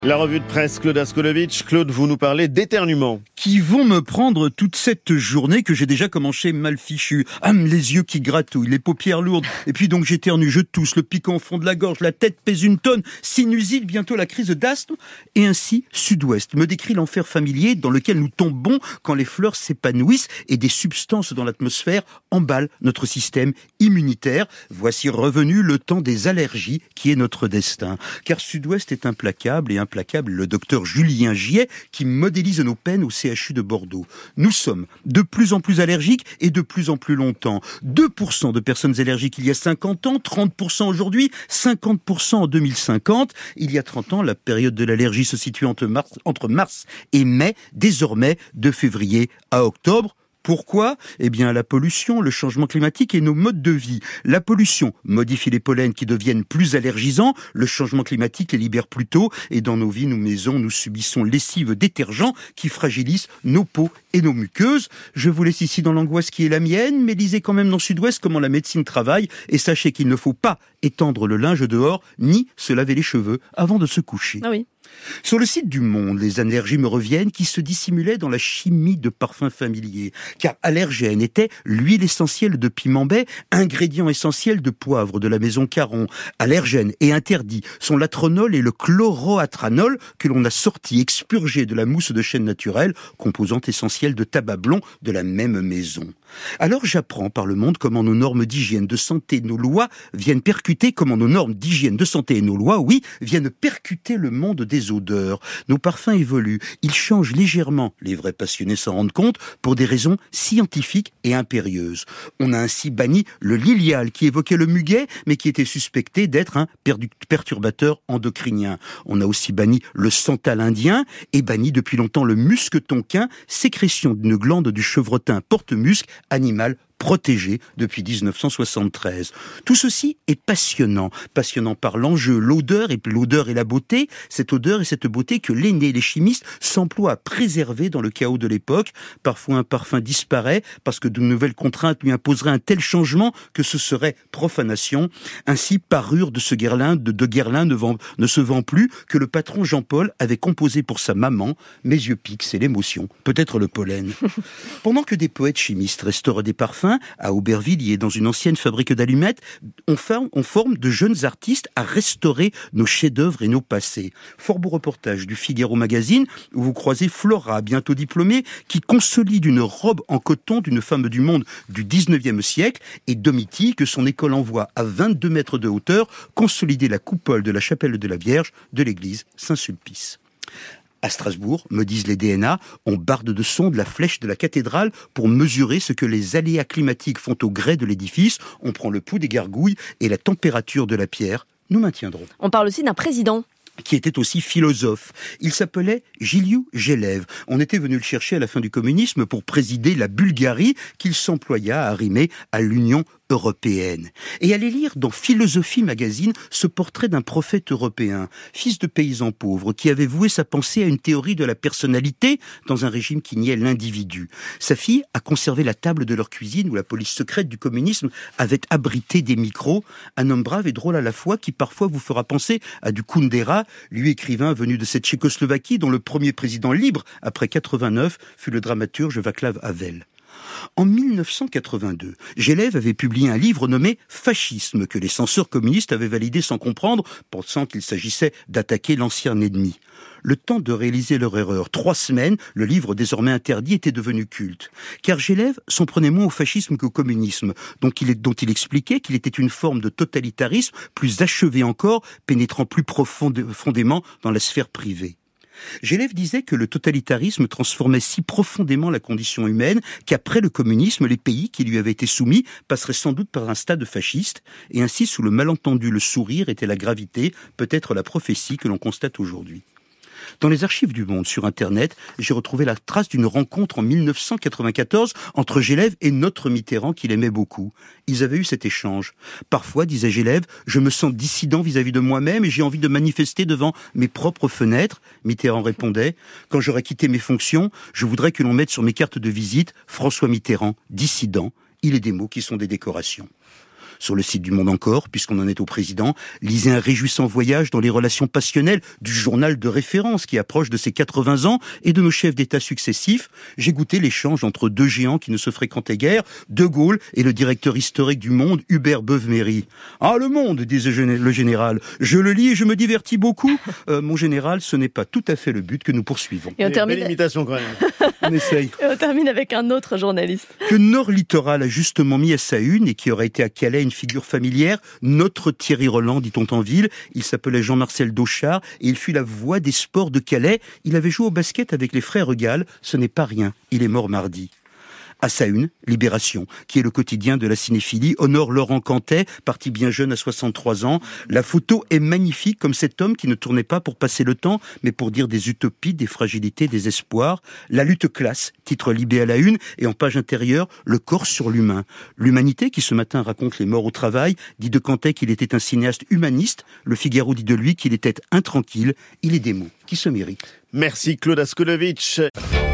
La revue de presse, Claude Askolovitch. Claude, vous nous parlez d'éternuement. Qui vont me prendre toute cette journée que j'ai déjà commencé mal fichu. Les yeux qui gratouillent, les paupières lourdes. Et puis donc j'éternue, je tousse, le piquant au fond de la gorge, la tête pèse une tonne, sinusite, bientôt la crise d'asthme. Et ainsi, Sud-Ouest me décrit l'enfer familier dans lequel nous tombons quand les fleurs s'épanouissent et des substances dans l'atmosphère emballent notre système immunitaire. Voici revenu le temps des allergies qui est notre destin. Car Sud-Ouest est implacable et implacable le docteur Julien Giet qui modélise nos peines au CHU de Bordeaux. Nous sommes de plus en plus allergiques et de plus en plus longtemps. 2% de personnes allergiques il y a 50 ans, 30% aujourd'hui, 50% en 2050. Il y a 30 ans, la période de l'allergie se situait entre mars et mai, désormais de février à octobre. Pourquoi ? Eh bien, la pollution, le changement climatique et nos modes de vie. La pollution modifie les pollens qui deviennent plus allergisants, le changement climatique les libère plus tôt, et dans nos vies, nous subissons lessive détergents qui fragilisent nos peaux et nos muqueuses. Je vous laisse ici dans l'angoisse qui est la mienne, mais lisez quand même dans Sud-Ouest comment la médecine travaille, et sachez qu'il ne faut pas étendre le linge dehors, ni se laver les cheveux avant de se coucher. Ah oui. Sur le site du Monde, les allergies me reviennent qui se dissimulaient dans la chimie de parfums familiers. Car allergène était l'huile essentielle de piment baie, ingrédient essentiel de poivre de la maison Caron. Allergène et interdit sont l'atronol et le chloroatranol que l'on a sorti expurgés de la mousse de chêne naturelle, composante essentielle de tabac blond de la même maison. Alors j'apprends par le Monde comment nos normes d'hygiène de santé, nos lois viennent percuter, comment nos normes d'hygiène de santé et nos lois, oui, viennent percuter le monde des odeurs. Nos parfums évoluent, ils changent légèrement, les vrais passionnés s'en rendent compte, pour des raisons scientifiques et impérieuses. On a ainsi banni le lilial qui évoquait le muguet, mais qui était suspecté d'être un perturbateur endocrinien. On a aussi banni le santal indien et banni depuis longtemps le musc tonquin, sécrétion d'une glande du chevrotin porte-musc, animal protégé depuis 1973. Tout ceci est passionnant par l'enjeu, l'odeur et la beauté, cette odeur et cette beauté que l'aîné, les chimistes s'emploient à préserver dans le chaos de l'époque. Parfois un parfum disparaît parce que de nouvelles contraintes lui imposeraient un tel changement que ce serait profanation. Ainsi, parure de Guerlain ne se vend plus, que le patron Jean-Paul avait composé pour sa maman. Mes yeux piquent, c'est l'émotion, peut-être le pollen. Pendant que des poètes chimistes restaurent des parfums, à Aubervilliers, dans une ancienne fabrique d'allumettes, on forme de jeunes artistes à restaurer nos chefs-d'œuvre et nos passés. Fort beau reportage du Figaro Magazine, où vous croisez Flora, bientôt diplômée, qui consolide une robe en coton d'une femme du monde du 19e siècle, et Domitille, que son école envoie à 22 mètres de hauteur, consolider la coupole de la chapelle de la Vierge de l'église Saint-Sulpice. À Strasbourg, me disent les DNA, on barde de sonde la flèche de la cathédrale pour mesurer ce que les aléas climatiques font au grès de l'édifice. On prend le pouls des gargouilles et la température de la pierre. Nous maintiendrons. On parle aussi d'un président qui était aussi philosophe. Il s'appelait Giliou Gelev. On était venu le chercher à la fin du communisme pour présider la Bulgarie qu'il s'employa à arrimer à l'Union européenne. Et allez lire dans Philosophie Magazine ce portrait d'un prophète européen, fils de paysans pauvres, qui avait voué sa pensée à une théorie de la personnalité dans un régime qui niait l'individu. Sa fille a conservé la table de leur cuisine où la police secrète du communisme avait abrité des micros. Un homme brave et drôle à la fois qui parfois vous fera penser à du Kundera, lui écrivain venu de cette Tchécoslovaquie dont le premier président libre après 89 fut le dramaturge Václav Havel. En 1982, Gelev avait publié un livre nommé « Fascisme » que les censeurs communistes avaient validé sans comprendre, pensant qu'il s'agissait d'attaquer l'ancien ennemi. Le temps de réaliser leur erreur. 3 semaines, le livre désormais interdit était devenu culte. Car Gelev s'en prenait moins au fascisme qu'au communisme, dont il expliquait qu'il était une forme de totalitarisme plus achevée encore, pénétrant plus profondément dans la sphère privée. Gelev disait que le totalitarisme transformait si profondément la condition humaine qu'après le communisme, les pays qui lui avaient été soumis passeraient sans doute par un stade fasciste, et ainsi sous le malentendu le sourire était la gravité, peut-être la prophétie que l'on constate aujourd'hui. Dans les archives du Monde sur Internet, j'ai retrouvé la trace d'une rencontre en 1994 entre Gelev et notre Mitterrand qu'il aimait beaucoup. Ils avaient eu cet échange. Parfois, disait Gelev, je me sens dissident vis-à-vis de moi-même et j'ai envie de manifester devant mes propres fenêtres. Mitterrand répondait, quand j'aurai quitté mes fonctions, je voudrais que l'on mette sur mes cartes de visite François Mitterrand, dissident. Il est des mots qui sont des décorations. Sur le site du Monde encore, puisqu'on en est au président, lisez un réjouissant voyage dans les relations passionnelles du journal de référence qui approche de ses 80 ans et de nos chefs d'État successifs. J'ai goûté l'échange entre deux géants qui ne se fréquentaient guère, De Gaulle et le directeur historique du Monde, Hubert Beuve-Méry. « Ah, le Monde, disait le général. Je le lis et je me divertis beaucoup. Mon général, ce n'est pas tout à fait le but que nous poursuivons. » Et on termine... Belle imitation quand même. On essaye. Et on termine avec un autre journaliste. Que Nord Littoral a justement mis à sa une et qui aurait été à Calais une figure familière, notre Thierry Roland, dit-on en ville. Il s'appelait Jean-Marcel Dauchard et il fut la voix des sports de Calais. Il avait joué au basket avec les frères Regal. Ce n'est pas rien. Il est mort mardi. À sa une, Libération, qui est le quotidien de la cinéphilie, honore Laurent Cantet, parti bien jeune à 63 ans. La photo est magnifique, comme cet homme qui ne tournait pas pour passer le temps, mais pour dire des utopies, des fragilités, des espoirs. La lutte classe, titre Libé à la une, et en page intérieure, le corps sur l'humain. L'Humanité, qui ce matin raconte les morts au travail, dit de Cantet qu'il était un cinéaste humaniste. Le Figaro dit de lui qu'il était intranquille. Il est des mots qui se méritent. Merci Claude Askolovitch.